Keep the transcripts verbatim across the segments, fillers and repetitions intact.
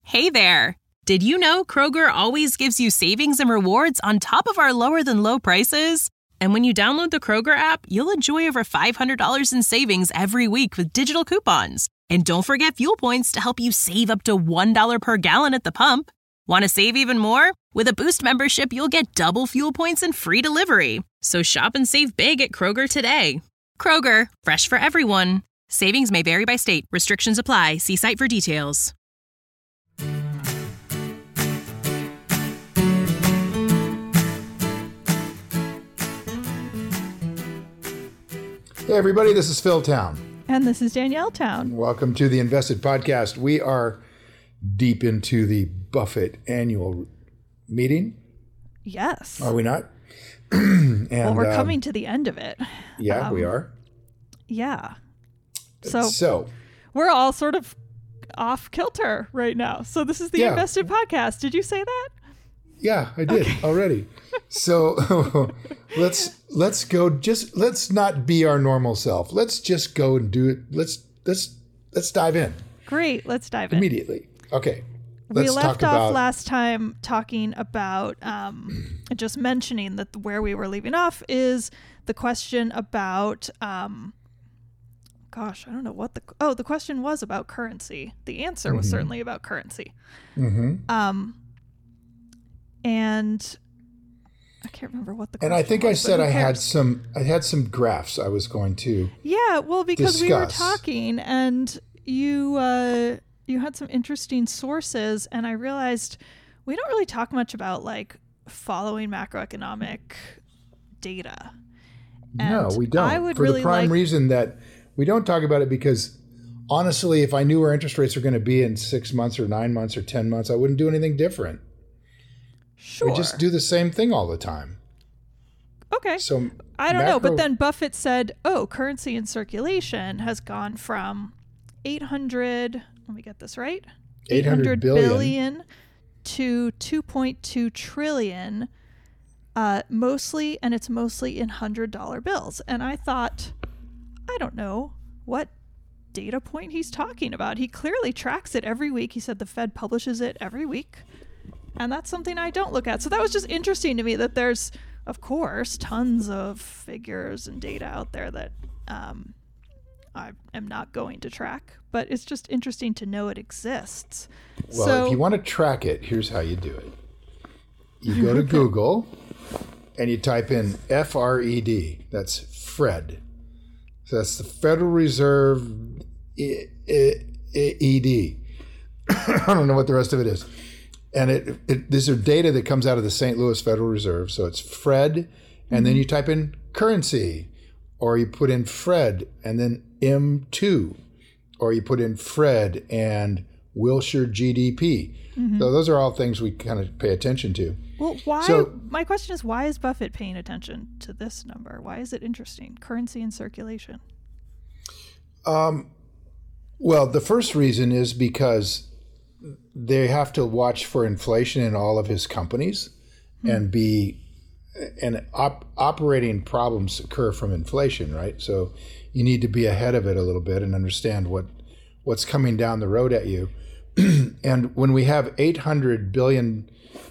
Hey there! Did you know Kroger always gives you savings and rewards on top of our lower-than-low prices? And when you download the Kroger app, you'll enjoy over five hundred dollars in savings every week with digital coupons. And don't forget fuel points to help you save up to one dollar per gallon at the pump. Want to save even more? With a Boost membership, you'll get double fuel points and free delivery. So shop and save big at Kroger today. Kroger, fresh for everyone. Savings may vary by state. Restrictions apply. See site for details. Hey everybody, this is Phil Town. And this is Danielle Town. Welcome to the Invested Podcast. We are deep into the Buffett annual meeting. Yes. Are we not? and, well, we're um, coming to the end of it. Yeah, um, we are. Yeah. So, so we're all sort of off kilter right now. So this is the yeah. Invested Podcast. Did you say that? Yeah, I did okay. already. So let's let's go. Just let's not be our normal self. Let's just go and do it. Let's let's let's dive in. Great. Let's dive in immediately. Okay. We Let's left talk off about... last time talking about um, just mentioning that where we were leaving off is the question about. Um, gosh, I don't know what the oh the question was about currency. The answer was mm-hmm. certainly about currency. Mm-hmm. Um. And I can't remember what the question And I think was, I said I had some I had some graphs I was going to Yeah, well, because discuss. we were talking and you uh, you had some interesting sources, and I realized we don't really talk much about like following macroeconomic data. And no, we don't. I would For really the prime like... reason that we don't talk about it because honestly, if I knew where interest rates are going to be in six months or nine months or ten months, I wouldn't do anything different. Sure. We just do the same thing all the time. Okay. So I don't macro... know, but then Buffett said, "Oh, currency in circulation has gone from eight hundred, let me get this right, eight hundred billion, billion to two point two trillion, uh, mostly, and it's mostly in one hundred dollar bills." And I thought, I don't know what data point he's talking about. He clearly tracks it every week. He said the Fed publishes it every week. And that's something I don't look at. So that was just interesting to me that there's, of course, tons of figures and data out there that um, I am not going to track. But it's just interesting to know it exists. Well, so, if you want to track it, here's how you do it. You go to Google and you type in F R E D. That's Fred. So that's the Federal Reserve E D. I don't know what the rest of it is. And it, it these are data that comes out of the Saint Louis Federal Reserve. So it's Fred, and mm-hmm. then you type in currency, or you put in Fred and then M two, or you put in Fred and Wilshire G D P. Mm-hmm. So those are all things we kind of pay attention to. Well, why? So, my question is, why is Buffett paying attention to this number? Why is it interesting? Currency in circulation. Um, well, the first reason is because they have to watch for inflation in all of his companies mm-hmm. and be and op, operating problems occur from inflation, right? So you need to be ahead of it a little bit and understand what what's coming down the road at you. And when we have eight hundred billion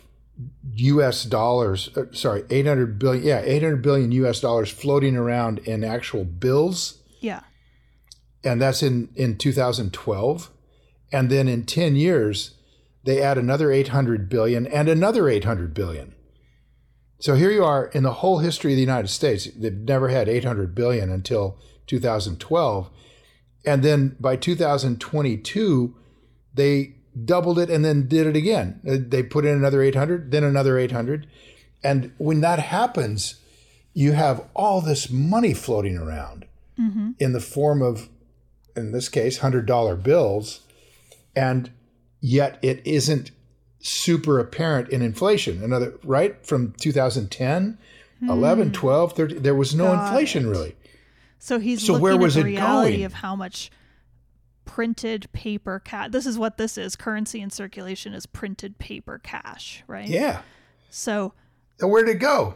U S dollars, uh, sorry, eight hundred billion, yeah, eight hundred billion U S dollars floating around in actual bills. Yeah. And that's in, in two thousand twelve. And then in ten years, they add another eight hundred billion and another eight hundred billion. So here you are in the whole history of the United States. They've never had eight hundred billion until two thousand twelve. And then by two thousand twenty-two, they doubled it and then did it again. They put in another eight hundred, then another eight hundred. And when that happens, you have all this money floating around mm-hmm. in the form of, in this case, one hundred dollar bills. And yet it isn't super apparent in inflation. Another, right? From two thousand ten, hmm. eleven, twelve, thirteen, there was no Got inflation it. really. So he's so looking where was at the it reality going? of how much printed paper cash. This is what this is. Currency in circulation is printed paper cash, right? Yeah. So. And where did it go?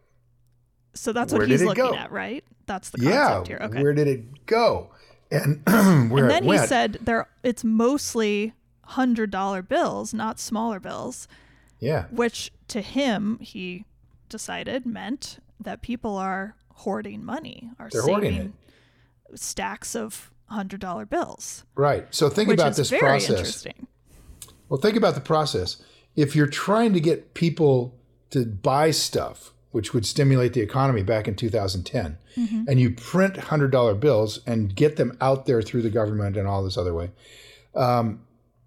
So that's where what he's did it looking go? at, right? That's the concept yeah. here. Okay. Where did it go? And where and then it went. he said there it's mostly one hundred dollar bills, not smaller bills. Yeah. Which to him, he decided meant that people are hoarding money, are They're hoarding saving stacks of one hundred dollar bills. Right. So think which about is this very process. Interesting. Well, think about the process. If you're trying to get people to buy stuff, which would stimulate the economy back in two thousand ten, mm-hmm. and you print one hundred dollar bills and get them out there through the government and all this other way, um,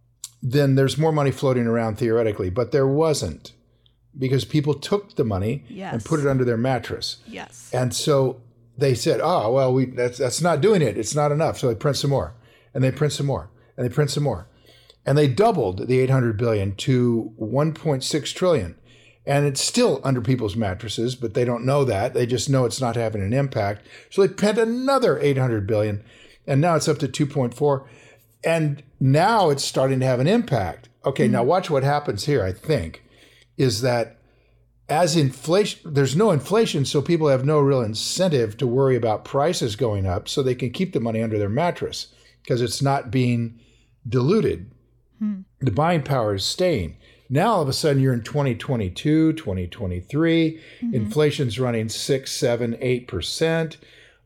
then there's more money floating around theoretically. But there wasn't, because people took the money yes. and put it under their mattress. Yes. And so they said, oh, well, we that's that's not doing it. It's not enough. So they print some more, and they print some more, and they print some more. And they doubled the eight hundred billion dollars to one point six trillion dollars. And it's still under people's mattresses, but they don't know that. They just know it's not having an impact. So they print another eight hundred billion dollars, and now it's up to two point four. And now it's starting to have an impact. Okay, mm-hmm. Now watch what happens here, I think, is that as inflation, there's no inflation, so people have no real incentive to worry about prices going up, so they can keep the money under their mattress because it's not being diluted. Hmm. The buying power is staying. Now, all of a sudden, you're in twenty twenty-two, twenty twenty-three. Mm-hmm. Inflation's running six, seven, eight percent.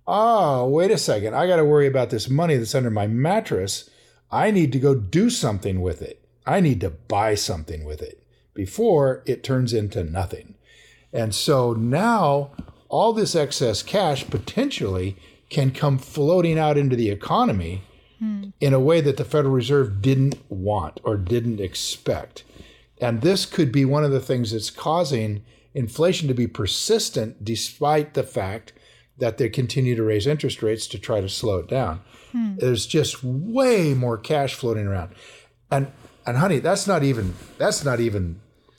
Oh, wait a second. I got to worry about this money that's under my mattress. I need to go do something with it. I need to buy something with it before it turns into nothing. And so now, all this excess cash potentially can come floating out into the economy in a way that the Federal Reserve didn't want or didn't expect. And this could be one of the things that's causing inflation to be persistent despite the fact that they continue to raise interest rates to try to slow it down. Hmm. There's just way more cash floating around. And and honey, that's not even that's not even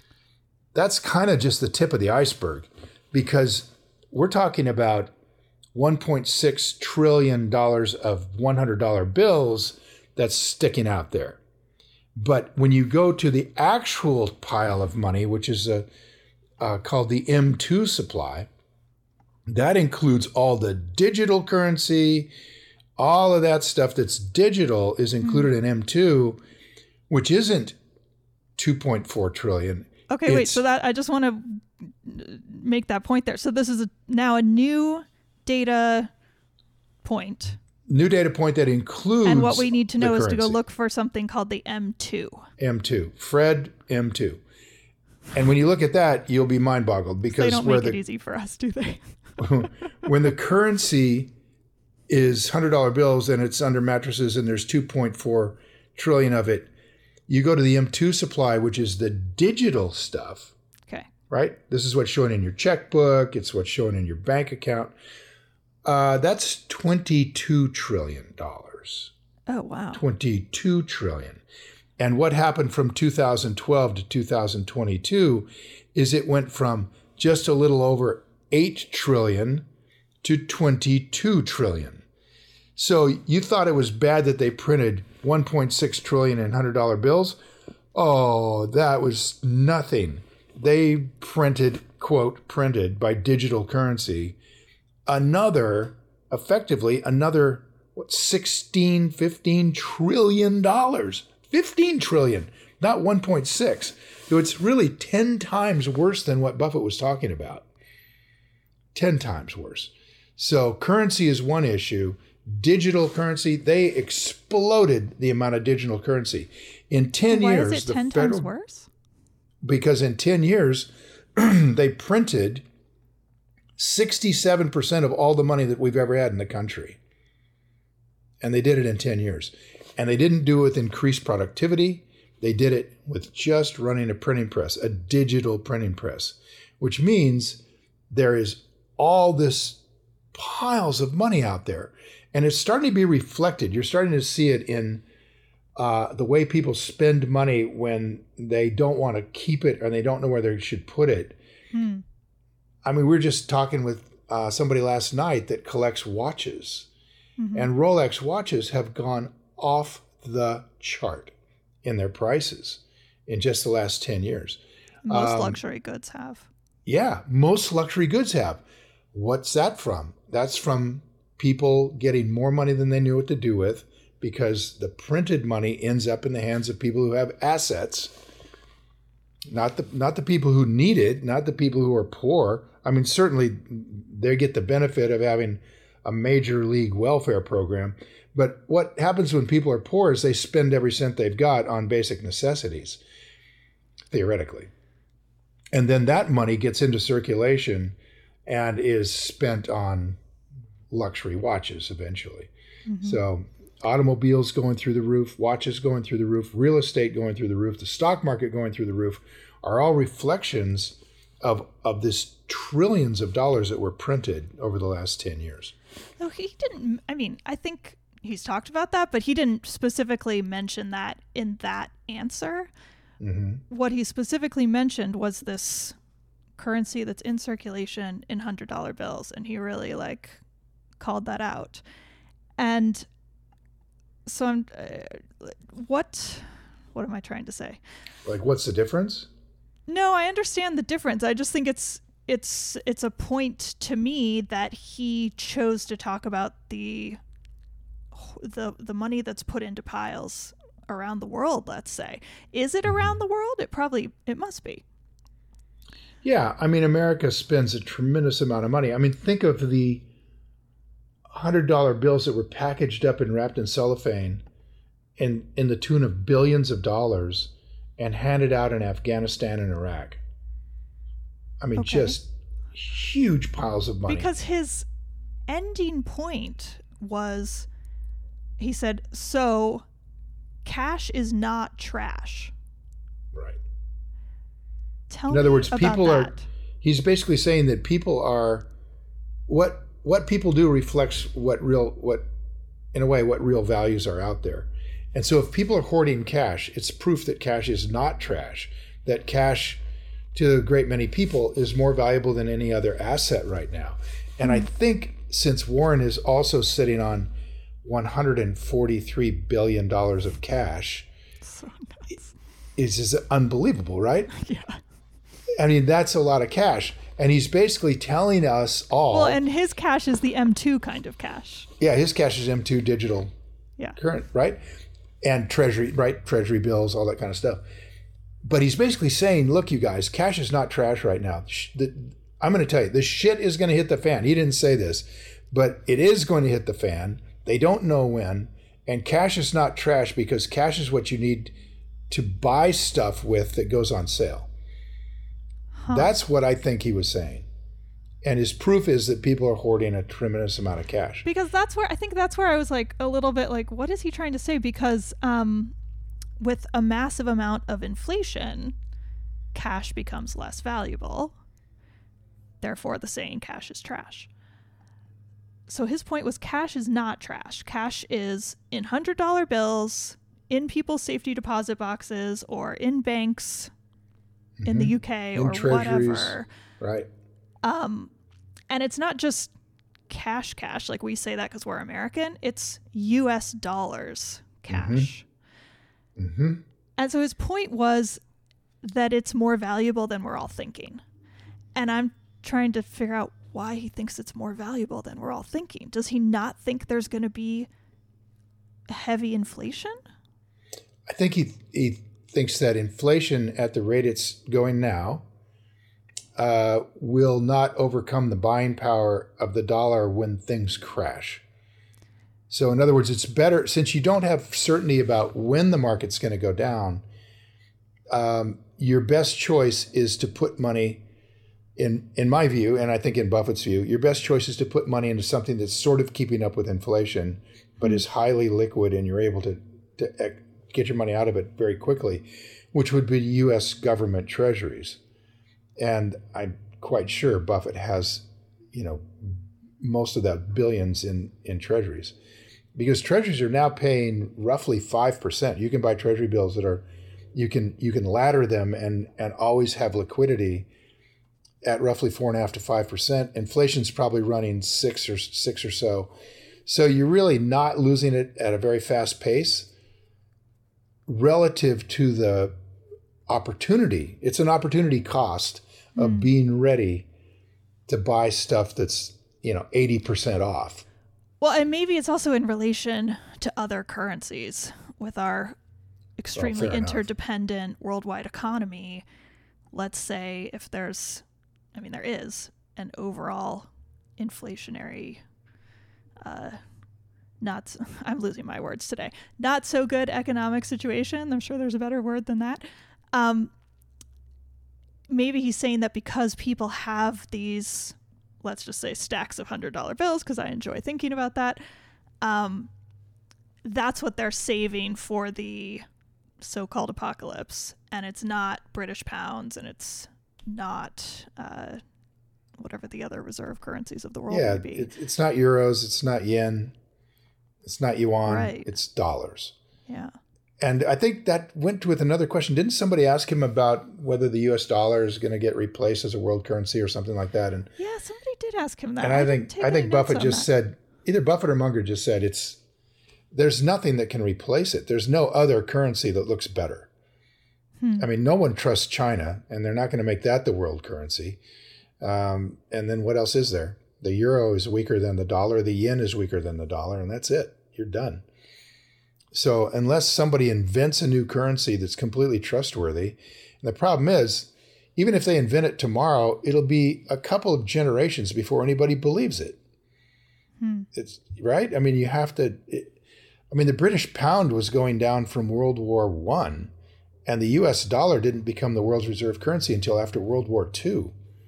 that's kind of just the tip of the iceberg, because we're talking about one point six trillion dollars of one hundred dollar bills that's sticking out there. But when you go to the actual pile of money, which is a, uh, called the M two supply, that includes all the digital currency, all of that stuff that's digital is included mm-hmm. in M two, which isn't two point four trillion. Okay, it's, wait, so that I just want to make that point there. So this is a, now a new data point. New data point that includes. And what we need to know is currency. to go look for something called the M two. M two. Fred M two. And when you look at that, you'll be mind boggled because they don't where make the, it easy for us, do they? when the currency is one hundred dollar bills and it's under mattresses and there's two point four trillion of it, you go to the M two supply, which is the digital stuff. Okay. Right? This is what's showing in your checkbook. It's what's showing in your bank account. Uh, that's twenty-two trillion dollars. Oh, wow. twenty-two trillion dollars. And what happened from two thousand twelve to two thousand twenty-two is it went from just a little over eight trillion dollars to twenty-two trillion dollars. So you thought it was bad that they printed one point six trillion dollars in one hundred dollar bills? Oh, that was nothing. They printed, quote, printed by digital currency, another, effectively, another, what, sixteen, fifteen trillion dollars. fifteen trillion, not one point six. So it's really ten times worse than what Buffett was talking about. ten times worse. So currency is one issue. Digital currency, they exploded the amount of digital currency. In ten Why years, is it the ten federal, times worse? Because in ten years, they printed sixty-seven percent of all the money that we've ever had in the country. And they did it in ten years. And they didn't do it with increased productivity. They did it with just running a printing press, a digital printing press, which means there is all this piles of money out there. And it's starting to be reflected. You're starting to see it in uh, the way people spend money when they don't want to keep it or they don't know where they should put it. Hmm. I mean, we were just talking with uh, somebody last night that collects watches. Mm-hmm. And Rolex watches have gone off the chart in their prices in just the last ten years. Most um, luxury goods have. Yeah, most luxury goods have. What's that from? That's from people getting more money than they knew what to do with, because the printed money ends up in the hands of people who have assets, not the not the people who need it, not the people who are poor. I mean, certainly they get the benefit of having a major league welfare program. But what happens when people are poor is they spend every cent they've got on basic necessities, theoretically. And then that money gets into circulation and is spent on luxury watches eventually. Mm-hmm. So automobiles going through the roof, watches going through the roof, real estate going through the roof, the stock market going through the roof are all reflections of, of this trillions of dollars that were printed over the last ten years. No, he didn't. I mean, I think he's talked about that, but he didn't specifically mention that in that answer. Mm-hmm. What he specifically mentioned was this currency that's in circulation in one hundred dollar bills, and he really like called that out. And so I'm uh, what what am I trying to say? Like, what's the difference? No, I understand the difference. I just think it's it's it's a point to me that he chose to talk about the the the money that's put into piles around the world, let's say. Is it around the world? It probably, it must be. Yeah, I mean, America spends a tremendous amount of money. I mean, think of the one hundred dollar bills that were packaged up and wrapped in cellophane in, in the tune of billions of dollars and handed out in Afghanistan and Iraq. I mean, okay. Just huge piles of money. Because his ending point was, he said, so cash is not trash. Right. Tell in other me words, about people that. are, he's basically saying that people are, what what people do reflects what real, what, in a way, what real values are out there. And so if people are hoarding cash, it's proof that cash is not trash, that cash to a great many people is more valuable than any other asset right now. And I think since Warren is also sitting on one hundred forty-three billion dollars of cash, so nuts. Is is unbelievable, right? Yeah. I mean, that's a lot of cash. And he's basically telling us all. Well, and his cash is the M two kind of cash. Yeah, his cash is M two digital yeah. current, right? And treasury, right? Treasury bills, all that kind of stuff. But he's basically saying, look, you guys, cash is not trash right now. I'm going to tell you, the shit is going to hit the fan. He didn't say this, but it is going to hit the fan. They don't know when. And cash is not trash because cash is what you need to buy stuff with that goes on sale. Huh. That's what I think he was saying. And his proof is that people are hoarding a tremendous amount of cash. Because that's where, I think that's where I was like a little bit like, what is he trying to say? Because um, with a massive amount of inflation, cash becomes less valuable. Therefore, the saying cash is trash. So his point was cash is not trash. Cash is in one hundred dollar bills, in people's safety deposit boxes, or in banks mm-hmm. in the U K in or treasuries, whatever. Right. Um, and it's not just cash cash, like we say that because we're American. It's U S dollars cash. Mm-hmm. Mm-hmm. And so his point was that it's more valuable than we're all thinking. And I'm trying to figure out why he thinks it's more valuable than we're all thinking. Does he not think there's going to be heavy inflation? I think he he thinks that inflation at the rate it's going now uh, will not overcome the buying power of the dollar when things crash. So in other words, it's better, since you don't have certainty about when the market's going to go down, um, your best choice is to put money In in my view, and I think in Buffett's view, your best choice is to put money into something that's sort of keeping up with inflation, but is highly liquid and you're able to, to get your money out of it very quickly, which would be U S government treasuries. And I'm quite sure Buffett has, you know, most of that billions in, in treasuries. Because treasuries are now paying roughly five percent. You can buy treasury bills that are, you can you can ladder them and, and always have liquidity at roughly four and a half to five percent. Inflation's probably running six or six or so. So you're really not losing it at a very fast pace relative to the opportunity. It's an opportunity cost of mm. being ready to buy stuff that's, you know, eighty percent off. Well, and maybe it's also in relation to other currencies with our extremely fair enough. interdependent worldwide economy. Let's say if there's, I mean, there is an overall inflationary, uh, not, I'm losing my words today, not so good economic situation. I'm sure there's a better word than that. Um, maybe he's saying that because people have these, let's just say stacks of one hundred dollar bills, because I enjoy thinking about that, um, that's what they're saving for the so-called apocalypse. And it's not British pounds, and it's not uh, whatever the other reserve currencies of the world Yeah, would be. it, it's not euros, it's not yen, it's not yuan, Right. it's dollars. Yeah. And I think that went with another question. Didn't somebody ask him about whether the U S dollar is going to get replaced as a world currency or something like that? And Yeah, somebody did ask him that. and I didn't think take I any think notes Buffett on just that. said, either Buffett or Munger just said, it's there's nothing that can replace it. There's no other currency that looks better. Hmm. I mean, no one trusts China, and they're not going to make that the world currency. Um, and then what else is there? The euro is weaker than the dollar. The yen is weaker than the dollar, and that's it. You're done. So unless somebody invents a new currency that's completely trustworthy, and the problem is, even if they invent it tomorrow, it'll be a couple of generations before anybody believes it. Hmm. It's right. I mean, you have to. It, I mean, the British pound was going down from World War One, and the U S dollar didn't become the world's reserve currency until after World War Two.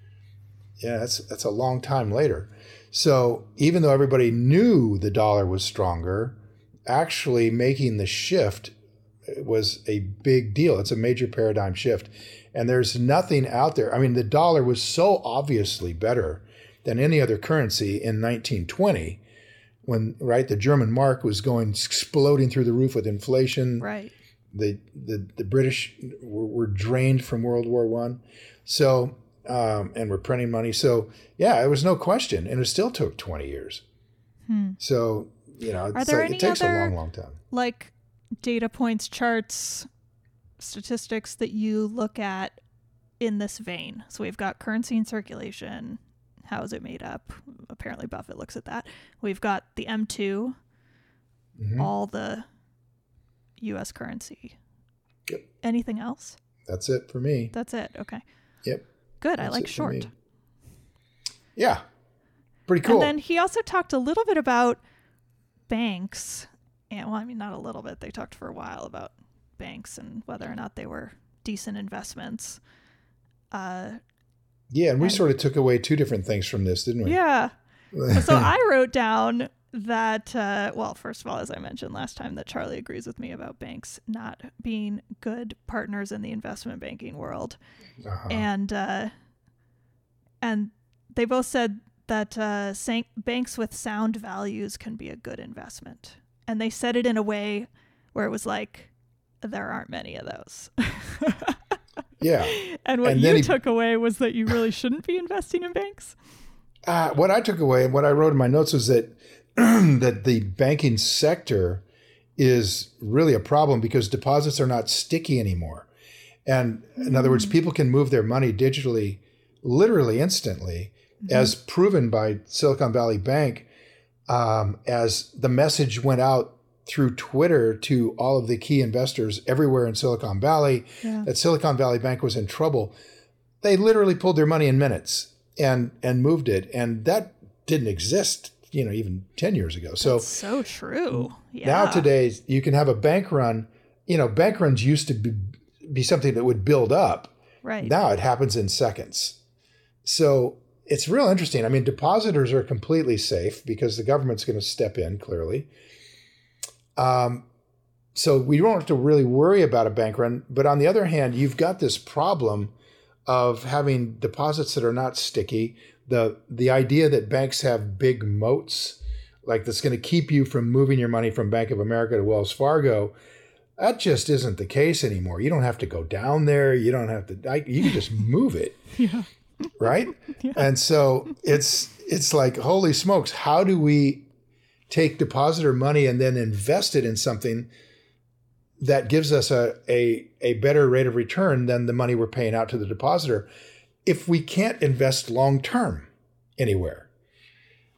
Yeah, that's that's a long time later. So even though everybody knew the dollar was stronger, actually making the shift was a big deal. It's a major paradigm shift. And there's nothing out there. I mean, the dollar was so obviously better than any other currency in nineteen twenty when, right, the German mark was going exploding through the roof with inflation. Right. The the, the British were, were drained from World War One. So, um, and were printing money. So, yeah, it was no question. And it still took twenty years. Hmm. So, you know, Are it's there like, any it takes other, a long, long time. like, data points, charts, statistics that you look at in this vein? So we've got currency in circulation. How is it made up? Apparently Buffett looks at that. We've got the M two, Mm-hmm. all the U S currency. Yep. Anything else? That's it for me. That's it. Okay. Yep. Good. I That's like it for short. me. Yeah. Pretty cool. And then he also talked a little bit about banks. And well, I mean, not a little bit. They talked for a while about banks and whether or not they were decent investments. Uh, yeah, and we and- sort of took away two different things from this, didn't we? yeah. So I wrote down that, uh, well, first of all, as I mentioned last time, that Charlie agrees with me about banks not being good partners in the investment banking world. Uh-huh. And uh, and they both said that uh, san- banks with sound values can be a good investment. And they said it in a way where it was like, there aren't many of those. Yeah. And what And then you he- took away was that you really shouldn't be investing in banks. Uh, what I took away and what I wrote in my notes was that that the banking sector is really a problem because deposits are not sticky anymore. And in other words, people can move their money digitally, literally instantly, Mm-hmm. as proven by Silicon Valley Bank, um, as the message went out through Twitter to all of the key investors everywhere in Silicon Valley Yeah. that Silicon Valley Bank was in trouble. They literally pulled their money in minutes and and moved it. And that didn't exist, you know, even ten years ago. So That's so true. Yeah. now today you can have a bank run. You know, bank runs used to be, be something that would build up. Right. Now it happens in seconds. So it's real interesting. I mean, depositors are completely safe because the government's going to step in, clearly. Um, so we don't have to really worry about a bank run. But on the other hand, you've got this problem of having deposits that are not sticky. The the idea that banks have big moats, like that's going to keep you from moving your money from Bank of America to Wells Fargo, that just isn't the case anymore. You don't have to go down there. You don't have to, I, you can just move it. Yeah. Right? Yeah. And so it's it's like, holy smokes, how do we take depositor money and then invest it in something that gives us a, a, a better rate of return than the money we're paying out to the depositor if we can't invest long term anywhere?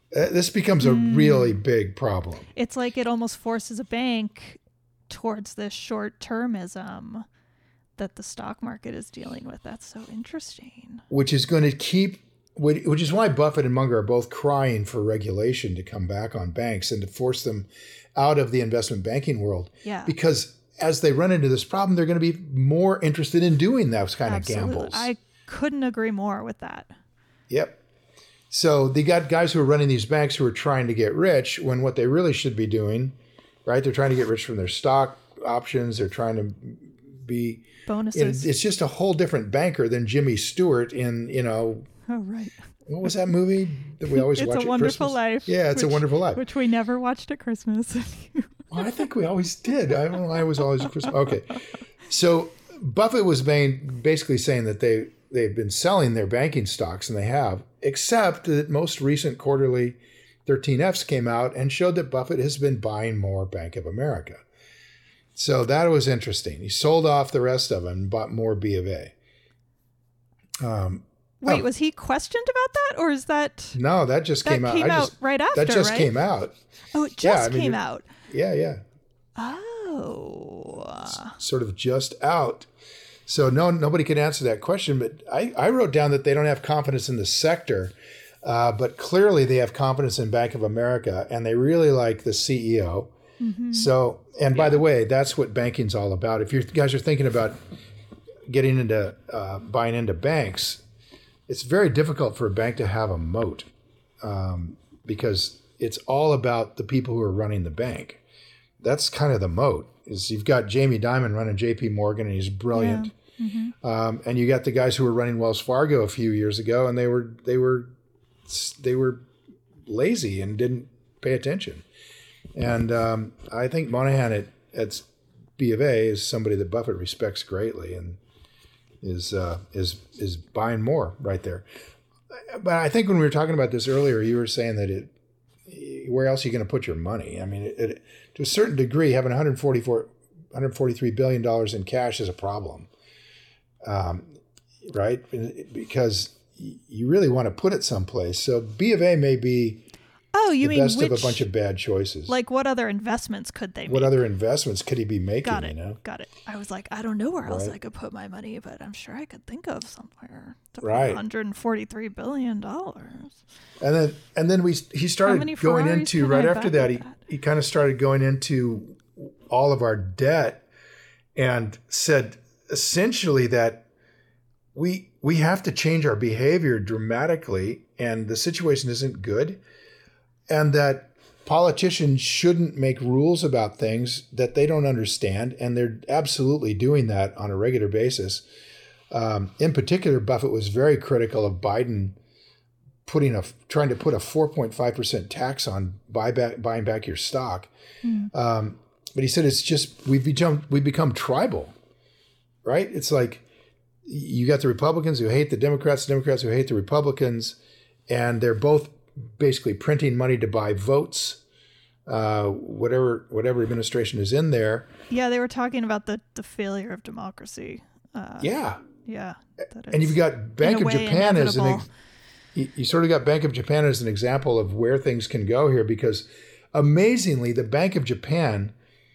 Uh, this becomes a Mm. really big problem. It's like it almost forces a bank towards this short-termism that the stock market is dealing with. That's so interesting. Which is going to keep, which is why Buffett and Munger are both crying for regulation to come back on banks and to force them out of the investment banking world. Yeah. Because as they run into this problem, they're going to be more interested in doing those kind Absolutely. of gambles. I couldn't agree more with that. Yep. So they got guys who are running these banks who are trying to get rich when what they really should be doing, right? They're trying to get rich from their stock options. They're trying to be Bonuses. It, it's just a whole different banker than Jimmy Stewart in, you know, Oh, right. what was that movie that we always It's watch a at Wonderful Christmas? Life. Yeah, It's a which- Wonderful Life. Which we never watched at Christmas. Well, I think we always did. I don't know. I was always Christmas. Okay. So Buffett was being, basically saying that they, they've been selling their banking stocks, and they have, except that most recent quarterly thirteen Fs came out and showed that Buffett has been buying more Bank of America. So that was interesting. He sold off the rest of them and bought more B of A. Um, Wait, oh, was he questioned about that, or is that no, that just that came out. came I out just, right after? that just right? came out. Oh, it just Yeah, I mean, came it- out. Yeah, yeah. Oh, Sort of just out. So no, nobody can answer that question. But I, I wrote down that they don't have confidence in the sector, uh, but clearly they have confidence in Bank of America, and they really like the C E O. mm-hmm. So, and by the way, that's what banking's all about. If you guys are thinking about getting into uh, buying into banks, it's very difficult for a bank to have a moat um, because it's all about the people who are running the bank. That's kind of the moat. Is you've got Jamie Dimon running J P Morgan, and he's brilliant. Mm-hmm. Um, and you got the guys who were running Wells Fargo a few years ago, and they were they were they were lazy and didn't pay attention. And um, I think Monahan at, at B of A is somebody that Buffett respects greatly, and is uh, is is buying more right there. But I think when we were talking about this earlier, you were saying that it, where else are you going to put your money? I mean, it, it, to a certain degree, having one hundred forty-four, one hundred forty-three billion dollars in cash is a problem, um, right? Because you really want to put it someplace. So B of A may be Oh, you the mean best which, of a bunch of bad choices. like what other investments could they make? What other investments could he be making? Got it. You know, Got it. I was like, I don't know where else Right. I could put my money, but I'm sure I could think of somewhere. To put Right. one hundred forty-three billion dollars. and then and then we he many started going Ferraris into can right I after buy that. with He that? he kind of started going into all of our debt and said essentially that we we have to change our behavior dramatically, and the situation isn't good, and that politicians shouldn't make rules about things that they don't understand, and they're absolutely doing that on a regular basis. Um, in particular, Buffett was very critical of Biden putting a trying to put a four point five percent tax on buy back, buying back your stock. Mm. Um, but he said it's just we've become we become tribal, right? It's like you got the Republicans who hate the Democrats, the Democrats who hate the Republicans, and they're both basically printing money to buy votes. Uh, whatever whatever administration is in there. Yeah, they were talking about the, the failure of democracy. Uh, Yeah. Yeah. that And you've it's got Bank in a of way Japan as an inevitable. ex- you, you sort of got Bank of Japan as an example of where things can go here, because amazingly, the Bank of Japan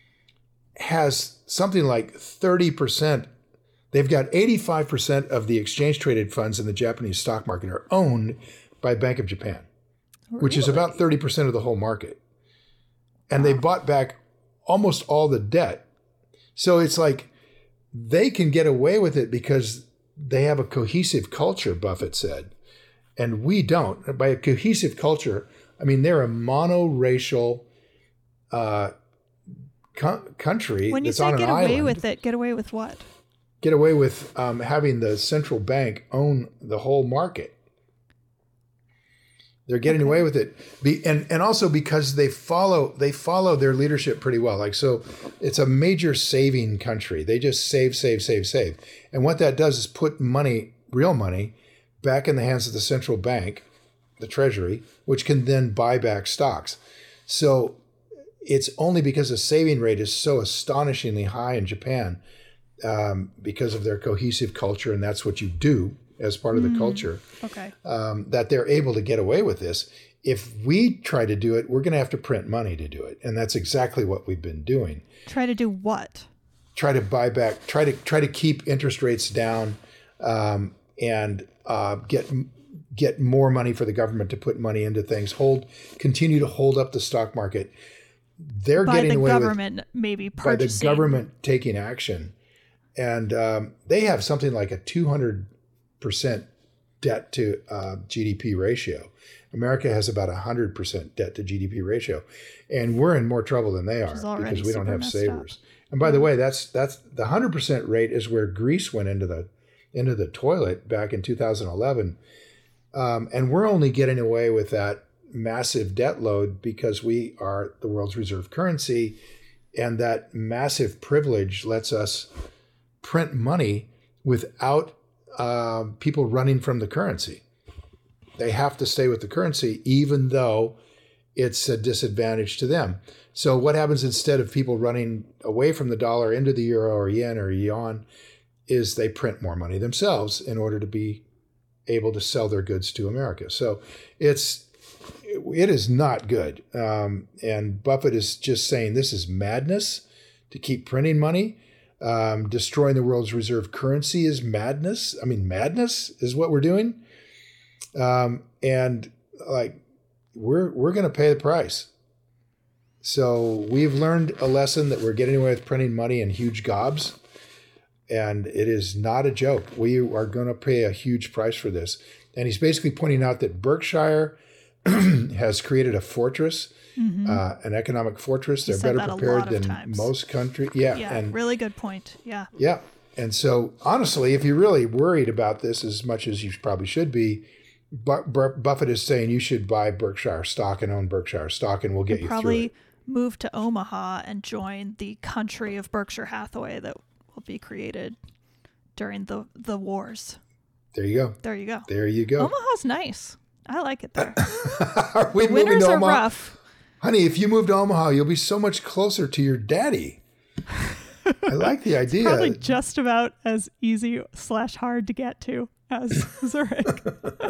has something like thirty percent. They've got eighty-five percent of the exchange traded funds in the Japanese stock market are owned by Bank of Japan, which is Really? about thirty percent of the whole market. And they bought back almost all the debt. So it's like they can get away with it because they have a cohesive culture, Buffett said. And we don't. By a cohesive culture, I mean they're a monoracial uh, co- country When you that's say on get an away island. with it, get away with what? Get away with um, having the central bank own the whole market. They're getting Okay. away with it, Be, and and also because they follow they follow their leadership pretty well. Like so, it's a major saving country. They just save, save, save, save, and what that does is put money, real money, back in the hands of the central bank, the Treasury, which can then buy back stocks. So it's only because the saving rate is so astonishingly high in Japan, um, because of their cohesive culture, and that's what you do as part of the Mm, culture, okay. um, that they're able to get away with this. If we try to do it, we're going to have to print money to do it. And that's exactly what we've been doing. Try to do what? Try to buy back, try to try to keep interest rates down, um, and uh, get get more money for the government to put money into things. Hold, continue to hold up the stock market. They're By getting the away government with maybe by purchasing. the government taking action, and um, they have something like a two hundred percent debt to uh, G D P ratio. America has about a hundred percent debt to G D P ratio, and we're in more trouble than they are because we don't have savers. Up. And by the way, that's that's the hundred percent rate is where Greece went into the into the toilet back in two thousand eleven, um, and we're only getting away with that massive debt load because we are the world's reserve currency, and that massive privilege lets us print money without uh, people running from the currency. They have to stay with the currency, even though it's a disadvantage to them. So what happens instead of people running away from the dollar into the euro or yen or yuan is they print more money themselves in order to be able to sell their goods to America. So it's it is not good. Um, and Buffett is just saying this is madness to keep printing money. Um, destroying the world's reserve currency is madness. I mean, madness is what we're doing. Um, and like, we're, we're going to pay the price. So we've learned a lesson that we're getting away with printing money in huge gobs. And it is not a joke. We are going to pay a huge price for this. And he's basically pointing out that Berkshire has created a fortress, mm-hmm. uh, an economic fortress. They're better prepared than times. most countries. Yeah, yeah, and really good point. Yeah. Yeah. And so honestly, if you're really worried about this as much as you probably should be, Bu- Bu- Buffett is saying you should buy Berkshire stock and own Berkshire stock, and we'll get and you probably through it. Move to Omaha and join the country of Berkshire Hathaway that will be created during the, the wars. There you go. There you go. There you go. Omaha's nice. I like it there. Are we the moving winters to are Omaha? rough. Honey, if you move to Omaha, you'll be so much closer to your daddy. I like the idea. It's probably just about as easy slash hard to get to as Zurich.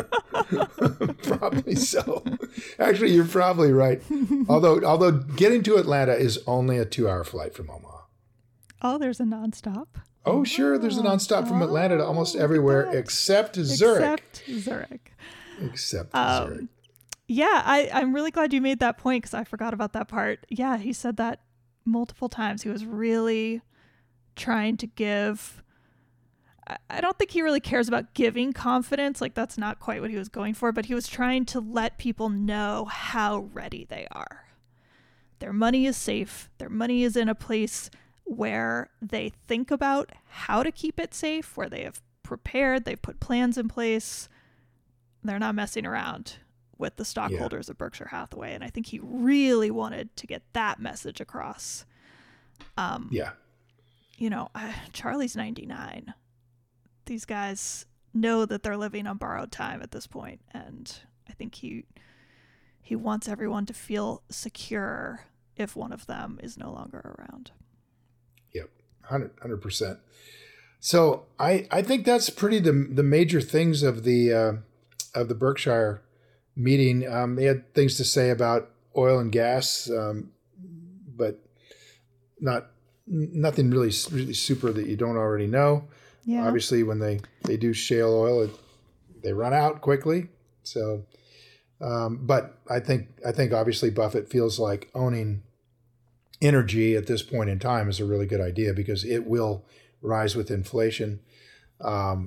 Probably so. Actually, you're probably right. Although, although getting to Atlanta is only a two-hour flight from Omaha. Oh, there's a nonstop. Oh, sure. There's a nonstop from Atlanta to almost everywhere except Zurich. Except Zurich. Except um, Zurich. Yeah, I, I'm really glad you made that point because I forgot about that part. Yeah, he said that multiple times. He was really trying to give... I, I don't think he really cares about giving confidence. Like, that's not quite what he was going for, but he was trying to let people know how ready they are. Their money is safe. Their money is in a place where they think about how to keep it safe, where they have prepared, they've put plans in place. They're not messing around with the stockholders yeah. of Berkshire Hathaway. And I think he really wanted to get that message across. Um, yeah. You know, uh, Charlie's ninety-nine. These guys know that they're living on borrowed time at this point, and I think he he wants everyone to feel secure if one of them is no longer around. Yep, one hundred percent. So I, I think that's pretty the the major things of the uh, of the Berkshire meeting. Um, they had things to say about oil and gas, um, but not nothing really really super that you don't already know. Yeah. Obviously, when they, they do shale oil, it, they run out quickly. So, um, but I think I think obviously Buffett feels like owning energy at this point in time is a really good idea because it will rise with inflation. Um,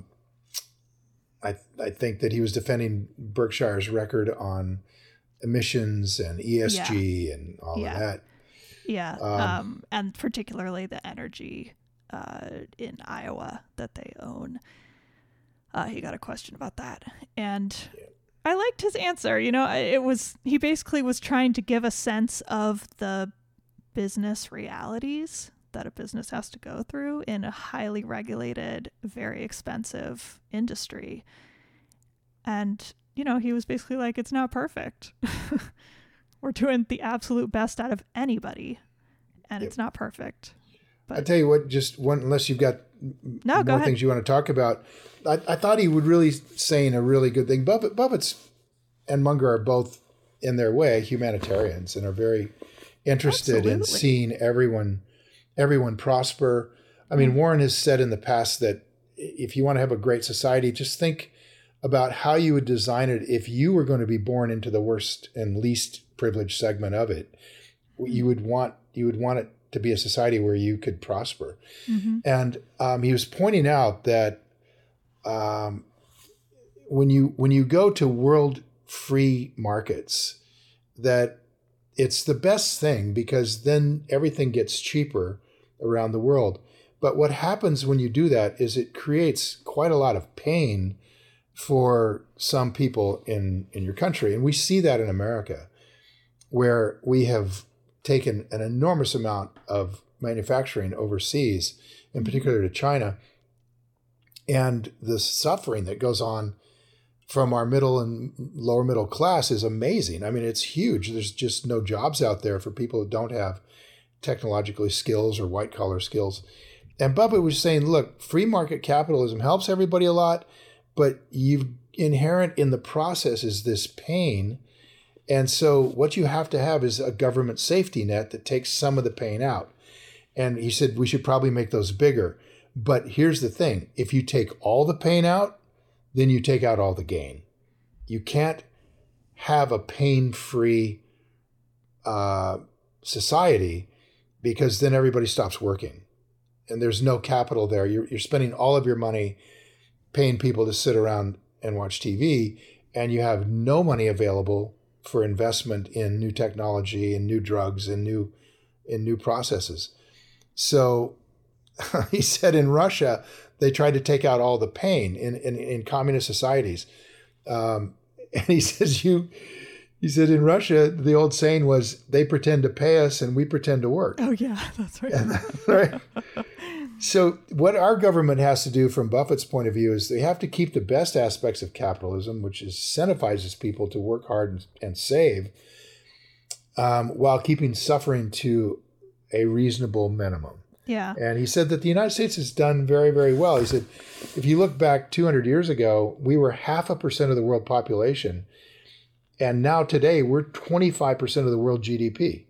I I think that he was defending Berkshire's record on emissions and E S G yeah. and all yeah. of that. Yeah, um, um, and particularly the energy uh, in Iowa that they own. Uh, he got a question about that, and yeah. I liked his answer. You know, it was he basically was trying to give a sense of the business realities that a business has to go through in a highly regulated, very expensive industry. And, you know, he was basically like, it's not perfect. We're doing the absolute best out of anybody, and yep. it's not perfect. But I tell you what, just one, unless you've got no, go more ahead. things you want to talk about. I, I thought he would really saying a really good thing. Buffett, Buffett's and Munger are both, in their way, humanitarians and are very interested Absolutely. in seeing everyone everyone prosper. I mean, Warren has said in the past that if you want to have a great society, just think about how you would design it if you were going to be born into the worst and least privileged segment of it. You would want you would want it to be a society where you could prosper. Mm-hmm. And um, he was pointing out that um, when you when you go to world free markets, that it's the best thing because then everything gets cheaper around the world. But what happens when you do that is it creates quite a lot of pain for some people in, in your country. And we see that in America, where we have taken an enormous amount of manufacturing overseas, in particular to China, and the suffering that goes on from our middle and lower middle class is amazing. I mean, it's huge. There's just no jobs out there for people who don't have technologically skills or white collar skills. And Buffett was saying, look, free market capitalism helps everybody a lot, but you've inherent in the process is this pain. And so what you have to have is a government safety net that takes some of the pain out. And he said, we should probably make those bigger. But here's the thing. If you take all the pain out, then you take out all the gain. You can't have a pain-free uh, society because then everybody stops working. And there's no capital there. You're, you're spending all of your money paying people to sit around and watch T V, and you have no money available for investment in new technology and new drugs and new in new processes. So he said in Russia, they tried to take out all the pain in, in, in communist societies. Um, and he says, you, he said in Russia, the old saying was, they pretend to pay us and we pretend to work. Oh, yeah, that's right. And, right? So what our government has to do from Buffett's point of view is they have to keep the best aspects of capitalism, which incentivizes people to work hard and, and save, um, while keeping suffering to a reasonable minimum. Yeah. And he said that the United States has done very, very well. He said, if you look back two hundred years ago, we were half a percent of the world population. And now today, we're twenty-five percent of the world G D P.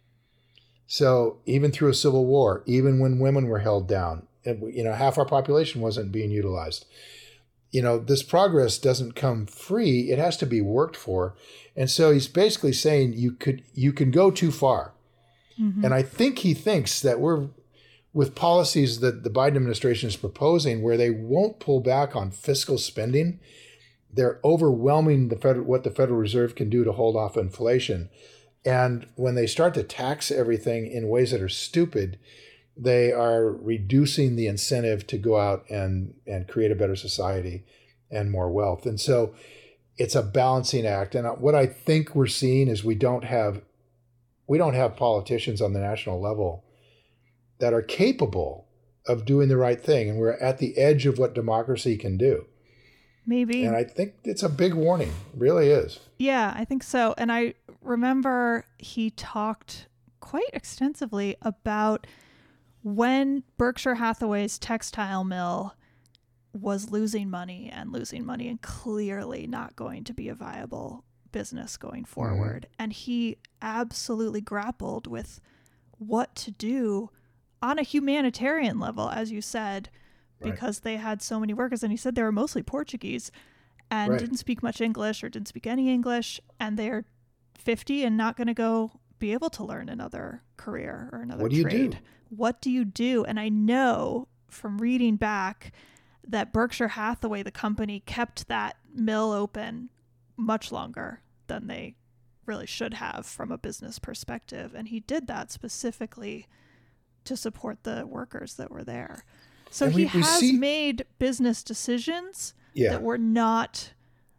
So even through a civil war, even when women were held down, and, you know, half our population wasn't being utilized. You know, this progress doesn't come free. It has to be worked for. And so he's basically saying you could you can go too far. Mm-hmm. And I think he thinks that we're, with policies that the Biden administration is proposing, where they won't pull back on fiscal spending, they're overwhelming the federal, what the Federal Reserve can do to hold off inflation. And when they start to tax everything in ways that are stupid, they are reducing the incentive to go out and, and create a better society and more wealth. And so it's a balancing act. And what I think we're seeing is we don't have we don't have politicians on the national level that are capable of doing the right thing. And we're at the edge of what democracy can do. Maybe. And I think it's a big warning. It really is. Yeah, I think so. And I remember he talked quite extensively about when Berkshire Hathaway's textile mill was losing money and losing money and clearly not going to be a viable business going forward. Mm-hmm. And he absolutely grappled with what to do on a humanitarian level, as you said, because right. they had so many workers. And he said they were mostly Portuguese and right. didn't speak much English or didn't speak any English. And they're fifty and not going to go be able to learn another career or another what do trade. You do? What do you do? And I know from reading back that Berkshire Hathaway, the company, kept that mill open much longer than they really should have from a business perspective. And he did that specifically to support the workers that were there. So and he we, we has see... made business decisions yeah. that were not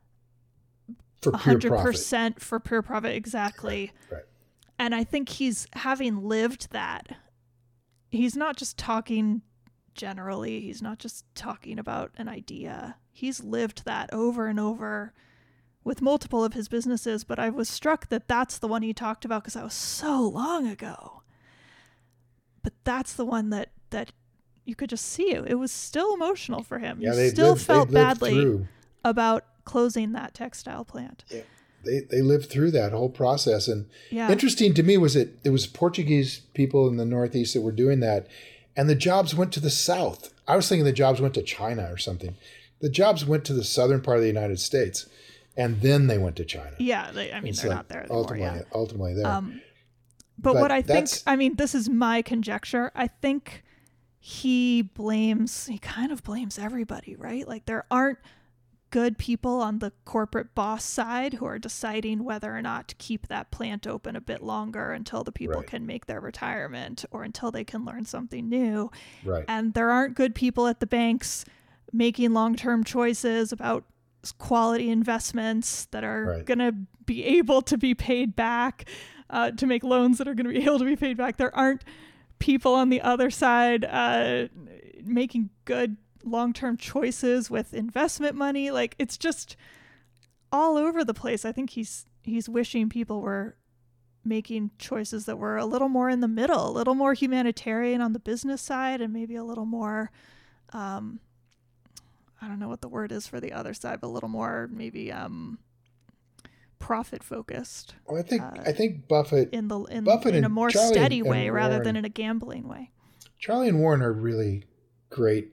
for one pure hundred percent profit. For pure profit. Exactly. Right. Right. And I think he's having lived that. He's not just talking generally. He's not just talking about an idea. He's lived that over and over with multiple of his businesses. But I was struck that that's the one he talked about because that was so long ago. But that's the one that, that you could just see it. It was still emotional for him. Yeah, he they still lived, felt they lived badly through. about closing that textile plant. Yeah. They they lived through that whole process. And Yeah. interesting to me was that it was Portuguese people in the Northeast that were doing that. And the jobs went to the South. I was thinking the jobs went to China or something. The jobs went to the southern part of the United States. And then they went to China. Yeah, they, I mean, It's they're like not there anymore. Ultimately, Yeah. ultimately there. Um, but, But what I think, that's- I mean, this is my conjecture. I think he blames, he kind of blames everybody, right? Like there aren't good people on the corporate boss side who are deciding whether or not to keep that plant open a bit longer until the people Right. can make their retirement or until they can learn something new. Right. And there aren't good people at the banks making long-term choices about quality investments that are Right. going to be able to be paid back, uh, to make loans that are going to be able to be paid back. There aren't people on the other side uh, making good long-term choices with investment money. Like it's just all over the place. I think he's he's wishing people were making choices that were a little more in the middle, a little more humanitarian on the business side, and maybe a little more um I don't know what the word is for the other side, but a little more maybe um profit focused. Well, I think uh, I think Buffett in the in, Buffett in a and more Charlie steady and way rather Warren- than in a gambling way. Charlie and Warren are really great,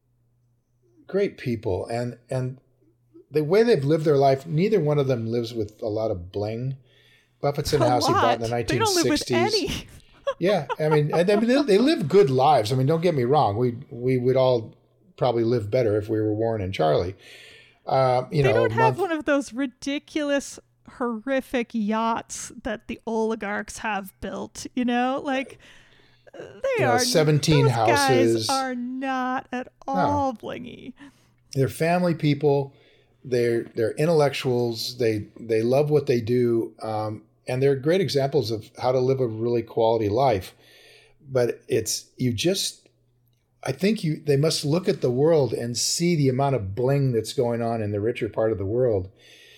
great people, and and the way they've lived their life, neither one of them lives with a lot of bling. Buffett's in a A house he bought in the lot. nineteen They don't live with sixties. any. Yeah, I mean, and, I mean they, they live good lives. I mean, don't get me wrong. We we would all probably live better if we were Warren and Charlie. Uh, you They know, don't have month- one of those ridiculous, horrific yachts that the oligarchs have built. You know, like uh, they You know, are seventeen those houses. Guys are not at all blingy. They're family people. They're they're intellectuals. They they love what they do, um, and they're great examples of how to live a really quality life. But it's you just, I think you they must look at the world and see the amount of bling that's going on in the richer part of the world,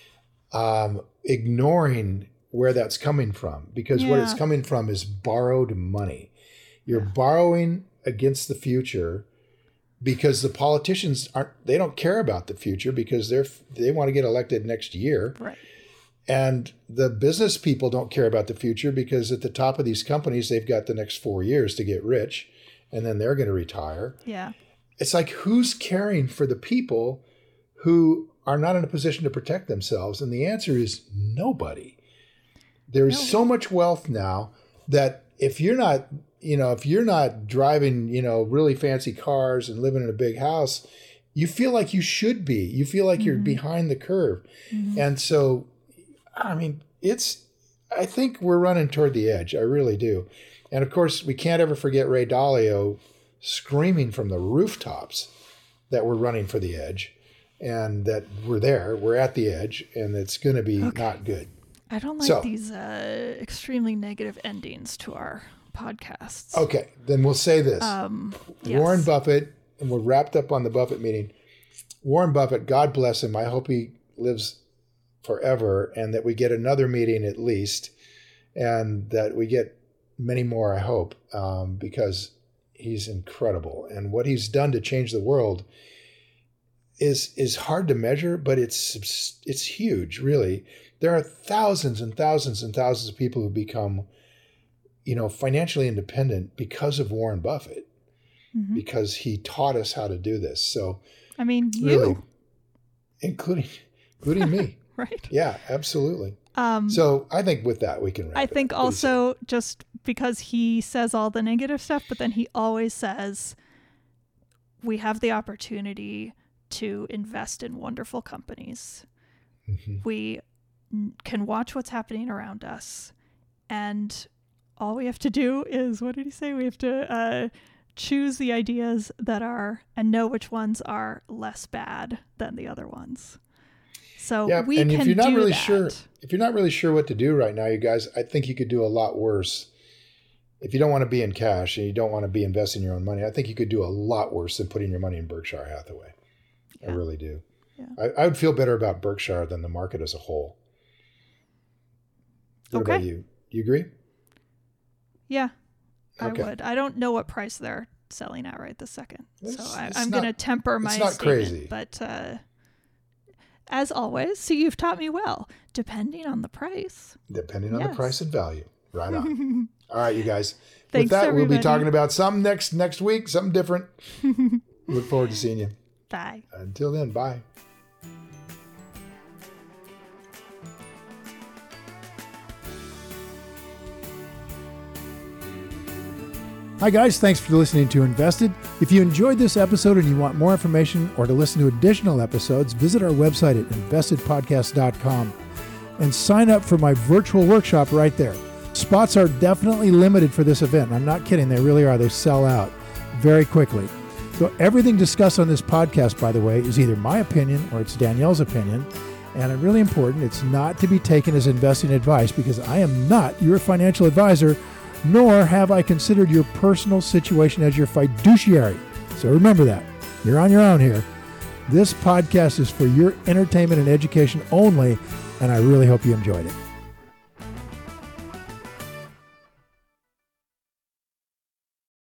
um, ignoring where that's coming from, because what it's Yeah. coming from is borrowed money. You're borrowing against the future. Because the politicians aren't, they don't care about the future because they're, they want to get elected next year. Right. And the business people don't care about the future because at the top of these companies, they've got the next four years to get rich and then they're going to retire. Yeah. It's like, who's caring for the people who are not in a position to protect themselves? And the answer is nobody. There's No. so much wealth now that if you're not, you know, if you're not driving, you know, really fancy cars and living in a big house, you feel like you should be. You feel like you're behind the curve. And so, I mean, it's, I think we're running toward the edge. I really do. And of course, we can't ever forget Ray Dalio screaming from the rooftops that we're running for the edge and that we're there, we're at the edge, and it's going to be Okay. not good. I don't like So- these uh, extremely negative endings to our podcasts. Okay, then we'll say this. Um, yes. Warren Buffett, and we're wrapped up on the Buffett meeting. Warren Buffett, God bless him. I hope he lives forever and that we get another meeting at least and that we get many more, I hope, um, because he's incredible. And what he's done to change the world is is hard to measure, but it's it's huge, really. There are thousands and thousands and thousands of people who become, you know, financially independent because of Warren Buffett, Mhm. because he taught us how to do this. So I mean, you, really, including including me. right? Yeah, absolutely. Um, So I think with that we can wrap I it think up. What do you say? also just because he says all the negative stuff, but then he always says we have the opportunity to invest in wonderful companies. Mhm. We n- can watch what's happening around us, and all we have to do is, what did he say? We have to uh, choose the ideas that are and know which ones are less bad than the other ones. So Yeah, we and can if you're not do really that. sure, if you're not really sure what to do right now, you guys, I think you could do a lot worse. If you don't want to be in cash and you don't want to be investing your own money, I think you could do a lot worse than putting your money in Berkshire Hathaway. I Yeah. really do. Yeah. I, I would feel better about Berkshire than the market as a whole. What Okay. about you? You agree? Yeah, Okay. I would. I don't know what price they're selling out right this second. It's- so I, it's I'm not- going to temper my it's not statement. crazy. But uh, as always, so you've taught me well, depending on the price. Depending on Yes. the price and value. Right on. All right, you guys. Thanks, With that, we'll everybody. be talking about something next next week, something different. Look forward to seeing you. Bye. Until then, bye. Hi guys, thanks for listening to Invested. If you enjoyed this episode and you want more information or to listen to additional episodes, visit our website at invested podcast dot com and sign up for my virtual workshop right there. Spots are definitely limited for this event. I'm not kidding, they really are. They sell out very quickly. So everything discussed on this podcast, by the way, is either my opinion or it's Danielle's opinion. And really important, it's not to be taken as investing advice because I am not your financial advisor, nor have I considered your personal situation as your fiduciary. So remember that. You're on your own here. This podcast is for your entertainment and education only, and I really hope you enjoyed it.